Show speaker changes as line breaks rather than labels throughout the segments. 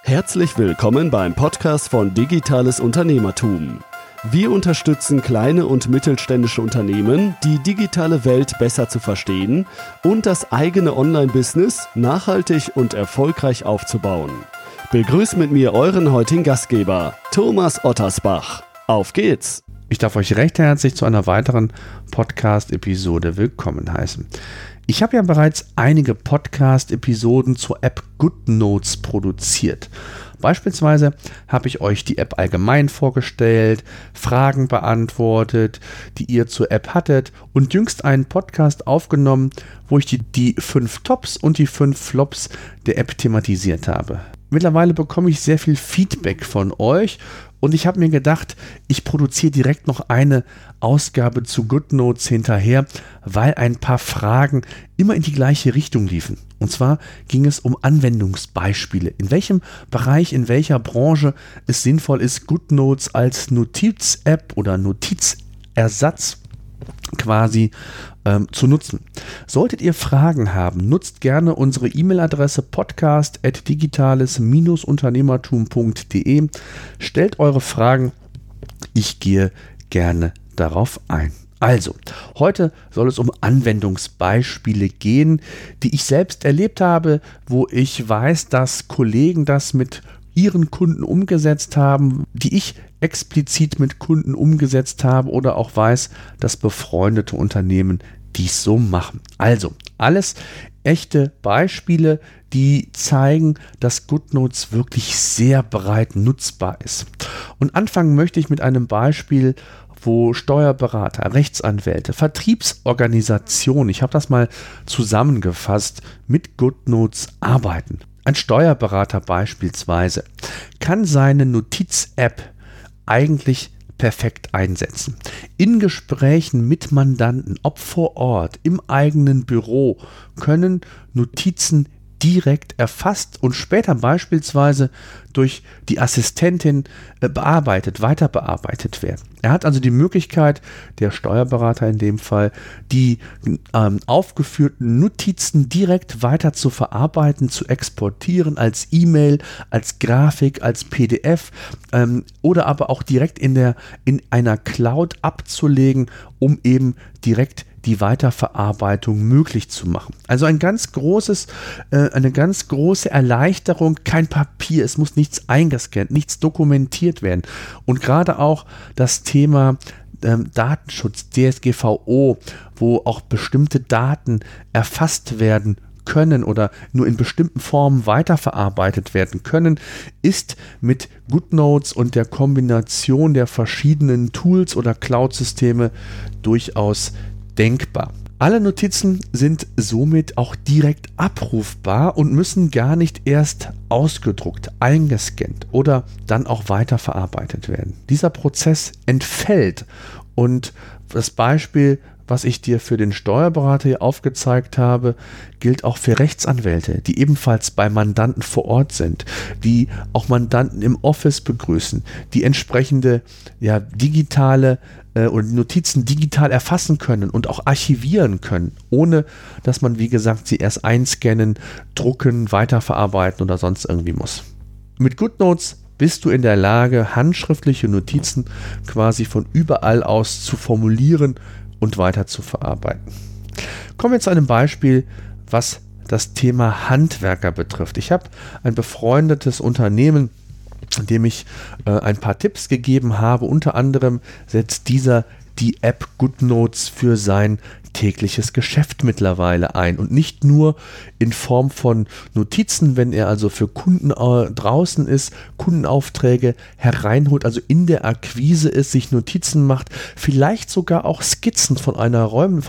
Herzlich willkommen beim Podcast von Digitales Unternehmertum. Wir unterstützen kleine und mittelständische Unternehmen, die digitale Welt besser zu verstehen und das eigene Online-Business nachhaltig und erfolgreich aufzubauen. Begrüßt mit mir euren heutigen Gastgeber, Thomas Ottersbach. Auf geht's!
Ich darf euch recht herzlich zu einer weiteren Podcast-Episode willkommen heißen. Ich habe ja bereits einige Podcast-Episoden zur App GoodNotes produziert. Beispielsweise habe ich euch die App allgemein vorgestellt, Fragen beantwortet, die ihr zur App hattet und jüngst einen Podcast aufgenommen, wo ich die 5 Tops und die 5 Flops der App thematisiert habe. Mittlerweile bekomme ich sehr viel Feedback von euch und ich habe mir gedacht, ich produziere direkt noch eine Ausgabe zu GoodNotes hinterher, weil ein paar Fragen immer in die gleiche Richtung liefen. Und zwar ging es um Anwendungsbeispiele. In welchem Bereich, in welcher Branche es sinnvoll ist, GoodNotes als Notiz-App oder Notizersatz quasi zu nutzen. Solltet ihr Fragen haben, nutzt gerne unsere E-Mail-Adresse podcast@digitales-unternehmertum.de. Stellt eure Fragen, ich gehe gerne darauf ein. Also, heute soll es um Anwendungsbeispiele gehen, die ich selbst erlebt habe, wo ich weiß, dass Kollegen das mit ihren Kunden umgesetzt haben, die ich explizit mit Kunden umgesetzt habe oder auch weiß, dass befreundete Unternehmen dies so machen. Also, alles echte Beispiele, die zeigen, dass GoodNotes wirklich sehr breit nutzbar ist. Und anfangen möchte ich mit einem Beispiel, wo Steuerberater, Rechtsanwälte, Vertriebsorganisationen, ich habe das mal zusammengefasst, mit GoodNotes arbeiten. Ein Steuerberater beispielsweise kann seine Notiz-App eigentlich perfekt einsetzen. In Gesprächen mit Mandanten, ob vor Ort, im eigenen Büro, können Notizen direkt erfasst und später beispielsweise durch die Assistentin weiter bearbeitet werden. Er hat also die Möglichkeit, der Steuerberater in dem Fall, die aufgeführten Notizen direkt weiter zu verarbeiten, zu exportieren als E-Mail, als Grafik, als PDF oder aber auch direkt in einer Cloud abzulegen, um eben direkt die Weiterverarbeitung möglich zu machen. Also eine ganz große Erleichterung, kein Papier, es muss nichts eingescannt, nichts dokumentiert werden. Und gerade auch das Thema Datenschutz, DSGVO, wo auch bestimmte Daten erfasst werden können oder nur in bestimmten Formen weiterverarbeitet werden können, ist mit GoodNotes und der Kombination der verschiedenen Tools oder Cloud-Systeme durchaus denkbar. Alle Notizen sind somit auch direkt abrufbar und müssen gar nicht erst ausgedruckt, eingescannt oder dann auch weiterverarbeitet werden. Dieser Prozess entfällt und das Beispiel, was ich dir für den Steuerberater hier aufgezeigt habe, gilt auch für Rechtsanwälte, die ebenfalls bei Mandanten vor Ort sind, die auch Mandanten im Office begrüßen, die entsprechende digitale oder Notizen digital erfassen können und auch archivieren können, ohne dass man, wie gesagt, sie erst einscannen, drucken, weiterverarbeiten oder sonst irgendwie muss. Mit GoodNotes bist du in der Lage, handschriftliche Notizen quasi von überall aus zu formulieren und weiter zu verarbeiten. Kommen wir zu einem Beispiel, was das Thema Handwerker betrifft. Ich habe ein befreundetes Unternehmen, dem ich ein paar Tipps gegeben habe. Unter anderem setzt dieser die App GoodNotes für sein tägliches Geschäft mittlerweile ein und nicht nur in Form von Notizen, wenn er also für Kunden draußen ist, Kundenaufträge hereinholt, also in der Akquise ist, sich Notizen macht, vielleicht sogar auch Skizzen von einem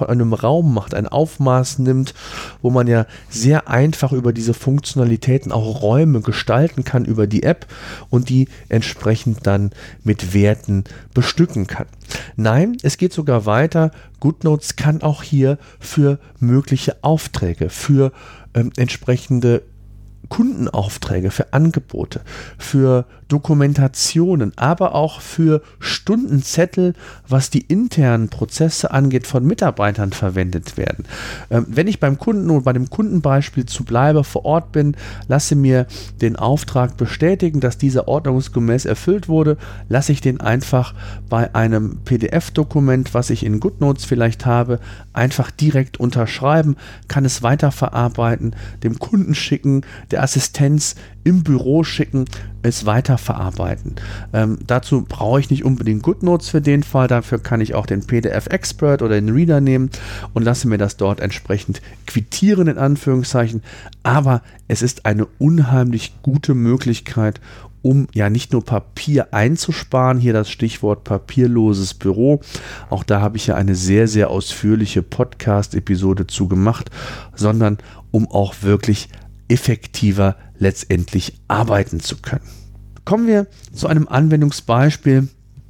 Raum macht, ein Aufmaß nimmt, wo man ja sehr einfach über diese Funktionalitäten auch Räume gestalten kann über die App und die entsprechend dann mit Werten bestücken kann. Nein, es geht sogar weiter. GoodNotes kann auch hier für mögliche Aufträge, für entsprechende Kundenaufträge, für Angebote, für Dokumentationen, aber auch für Stundenzettel, was die internen Prozesse angeht, von Mitarbeitern verwendet werden. Wenn ich beim Kunden oder bei dem Kundenbeispiel zu bleibe, vor Ort bin, lasse mir den Auftrag bestätigen, dass dieser ordnungsgemäß erfüllt wurde, lasse ich den einfach bei einem PDF-Dokument, was ich in GoodNotes vielleicht habe, einfach direkt unterschreiben, kann es weiterverarbeiten, dem Kunden schicken, der Assistenz im Büro schicken, es weiterverarbeiten. Dazu brauche ich nicht unbedingt GoodNotes für den Fall, dafür kann ich auch den PDF Expert oder den Reader nehmen und lasse mir das dort entsprechend quittieren, in Anführungszeichen, aber es ist eine unheimlich gute Möglichkeit, um ja nicht nur Papier einzusparen, hier das Stichwort papierloses Büro, auch da habe ich ja eine sehr, sehr ausführliche Podcast-Episode zu gemacht, sondern um auch wirklich effektiver letztendlich arbeiten zu können. Kommen wir zu einem Anwendungsbeispiel,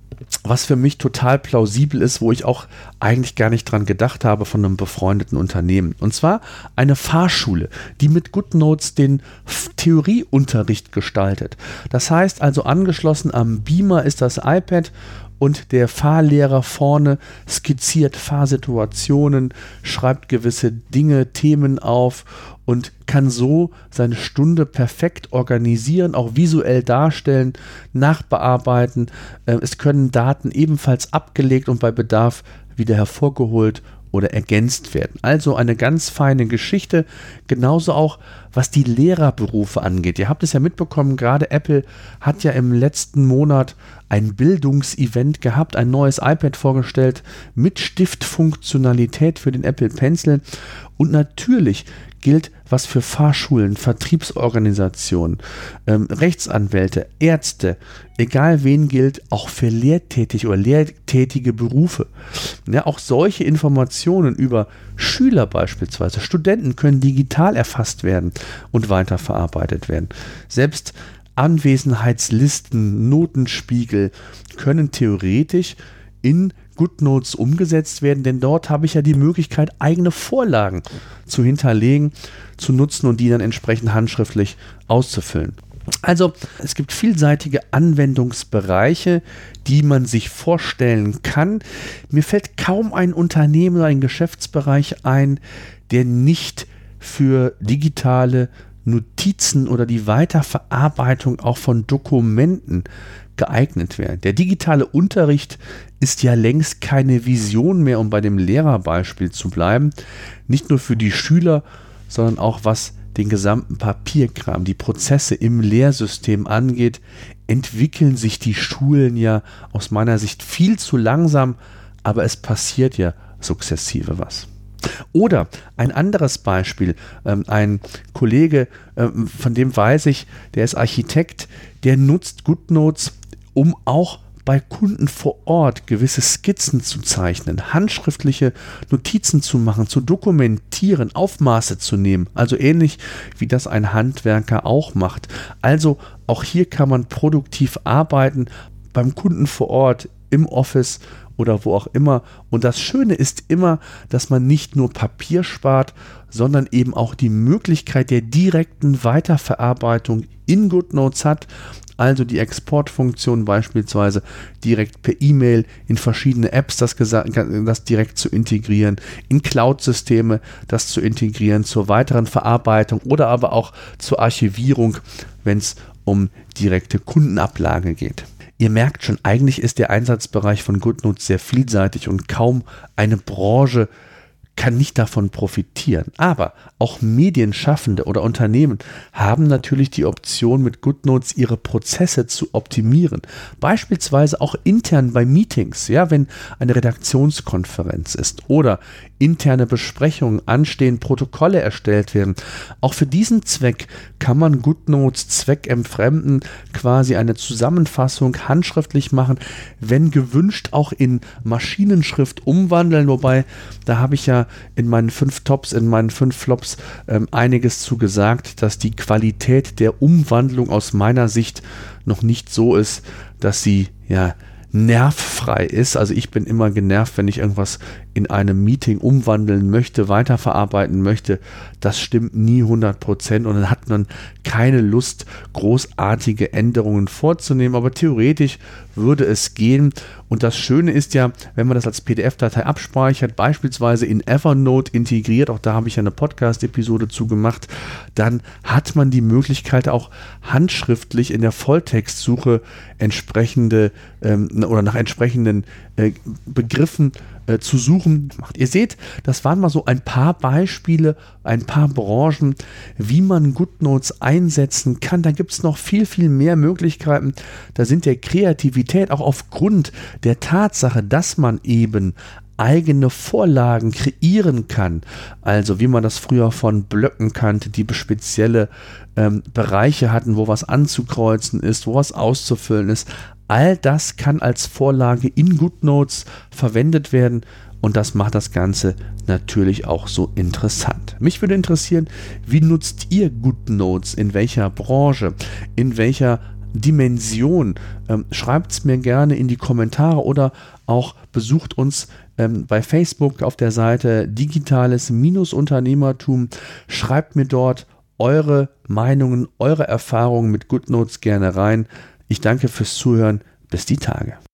was für mich total plausibel ist, wo ich auch eigentlich gar nicht dran gedacht habe von einem befreundeten Unternehmen. Und zwar eine Fahrschule, die mit GoodNotes den Theorieunterricht gestaltet. Das heißt also, angeschlossen am Beamer ist das iPad und der Fahrlehrer vorne skizziert Fahrsituationen, schreibt gewisse Dinge, Themen auf und kann so seine Stunde perfekt organisieren, auch visuell darstellen, nachbearbeiten. Es können Daten ebenfalls abgelegt und bei Bedarf wieder hervorgeholt oder ergänzt werden. Also eine ganz feine Geschichte, genauso auch was die Lehrerberufe angeht. Ihr habt es ja mitbekommen, gerade Apple hat ja im letzten Monat ein Bildungsevent gehabt, ein neues iPad vorgestellt mit Stiftfunktionalität für den Apple Pencil und natürlich gilt was für Fahrschulen, Vertriebsorganisationen, Rechtsanwälte, Ärzte, egal wen gilt, auch für lehrtätige oder lehrtätige Berufe. Ja, auch solche Informationen über Schüler beispielsweise, Studenten können digital erfasst werden und weiterverarbeitet werden. Selbst Anwesenheitslisten, Notenspiegel können theoretisch in GoodNotes umgesetzt werden, denn dort habe ich ja die Möglichkeit, eigene Vorlagen zu hinterlegen, zu nutzen und die dann entsprechend handschriftlich auszufüllen. Also es gibt vielseitige Anwendungsbereiche, die man sich vorstellen kann. Mir fällt kaum ein Unternehmen oder ein Geschäftsbereich ein, der nicht für digitale Notizen oder die Weiterverarbeitung auch von Dokumenten geeignet wäre. Der digitale Unterricht ist ja längst keine Vision mehr, um bei dem Lehrerbeispiel zu bleiben. Nicht nur für die Schüler, sondern auch was den gesamten Papierkram, die Prozesse im Lehrsystem angeht, entwickeln sich die Schulen ja aus meiner Sicht viel zu langsam, aber es passiert ja sukzessive was. Oder ein anderes Beispiel, ein Kollege, von dem weiß ich, der ist Architekt, der nutzt GoodNotes, um auch bei Kunden vor Ort gewisse Skizzen zu zeichnen, handschriftliche Notizen zu machen, zu dokumentieren, Aufmaße zu nehmen, also ähnlich wie das ein Handwerker auch macht. Also auch hier kann man produktiv arbeiten, beim Kunden vor Ort, im Office oder wo auch immer. Und das Schöne ist immer, dass man nicht nur Papier spart, sondern eben auch die Möglichkeit der direkten Weiterverarbeitung in GoodNotes hat. Also die Exportfunktion beispielsweise direkt per E-Mail in verschiedene Apps das direkt zu integrieren, in Cloud-Systeme das zu integrieren, zur weiteren Verarbeitung oder aber auch zur Archivierung, wenn es um direkte Kundenablage geht. Ihr merkt schon, eigentlich ist der Einsatzbereich von GoodNotes sehr vielseitig und kaum eine Branche kann nicht davon profitieren. Aber auch Medienschaffende oder Unternehmen haben natürlich die Option, mit GoodNotes ihre Prozesse zu optimieren. Beispielsweise auch intern bei Meetings, ja, wenn eine Redaktionskonferenz ist oder interne Besprechungen anstehen, Protokolle erstellt werden. Auch für diesen Zweck kann man GoodNotes zweckentfremden, quasi eine Zusammenfassung handschriftlich machen, wenn gewünscht auch in Maschinenschrift umwandeln, wobei da habe ich ja in meinen 5 Tops, in meinen 5 Flops einiges zu gesagt, dass die Qualität der Umwandlung aus meiner Sicht noch nicht so ist, dass sie ja nervfrei ist. Also ich bin immer genervt, wenn ich irgendwas in einem Meeting umwandeln möchte, weiterverarbeiten möchte, das stimmt nie 100% und dann hat man keine Lust, großartige Änderungen vorzunehmen, aber theoretisch würde es gehen. Und das Schöne ist ja, wenn man das als PDF-Datei abspeichert, beispielsweise in Evernote integriert, auch da habe ich ja eine Podcast-Episode zu gemacht, dann hat man die Möglichkeit auch handschriftlich in der Volltextsuche entsprechende oder nach entsprechenden Begriffen zu suchen. Ihr seht, das waren mal so ein paar Beispiele, ein paar Branchen, wie man GoodNotes einsetzen kann. Da gibt es noch viel, viel mehr Möglichkeiten. Da sind der Kreativität auch aufgrund der Tatsache, dass man eben eigene Vorlagen kreieren kann. Also wie man das früher von Blöcken kannte, die spezielle Bereiche hatten, wo was anzukreuzen ist, wo was auszufüllen ist. All das kann als Vorlage in GoodNotes verwendet werden und das macht das Ganze natürlich auch so interessant. Mich würde interessieren, wie nutzt ihr GoodNotes? In welcher Branche? In welcher Dimension? Schreibt es mir gerne in die Kommentare oder auch besucht uns bei Facebook auf der Seite Digitales-Unternehmertum. Schreibt mir dort eure Meinungen, eure Erfahrungen mit GoodNotes gerne rein. Ich danke fürs Zuhören. Bis die Tage.